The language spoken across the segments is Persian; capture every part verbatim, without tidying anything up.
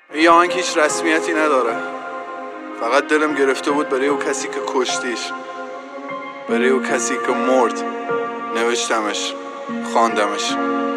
یه آهنگ هیچ رسمیتی نداره، فقط دلم گرفته بود برای او کسی که کشتیش، برای او کسی که مرد. نوشتمش، خواندمش.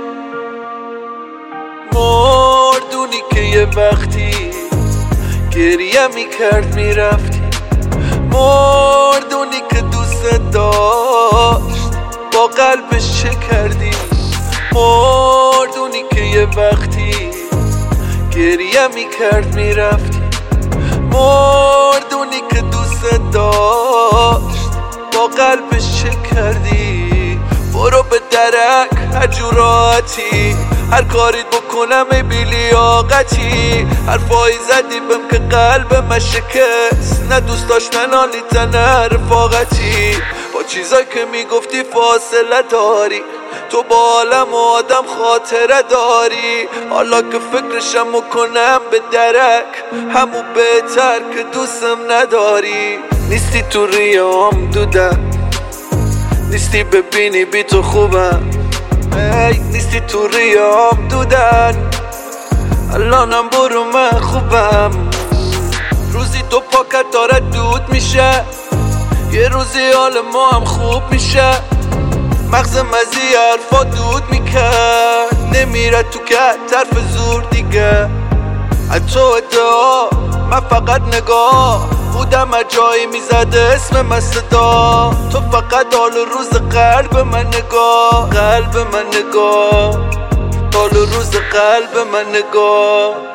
مردونی که یه وقتی گریه میکرد میرفتی، مردونی که دوست داشت با قلبش چه کردی، مردونی که یه وقتی گریه میکرد میرفتی، مردونی که دوست داشت با قلبش چه کردی. برو به درک هر جوراتی، هر کاریت بکنم ای بیلیاقتی، حرفایی زدی بهم که قلب من شکست، نه دوست داشتن حالیت نه رفاقتی. با چیزایی که میگفتی فاصله داری، تو با عالم و آدم خاطره داری. حالا که فکرشم میکنم به درک، همون بهتر که دوستم نداری. نیستی تو ریام دودم، نیستی ببینی بی تو خوبم، ای نیستی تو ریام دودن، الانم برو من خوبم. روزی تو پاکت داره دود میشه، یه روزی حال ما هم خوب میشه. مغز مزی حرفا دود میکرد، نمیره تو که طرف زور دیگه. از تو ادعا من فقط نگاه بودم، از جایی میزده اسم من صدا. تو فقط حال روز قلب من نگاه، قلب من نگاه، حال روز قلب من نگاه.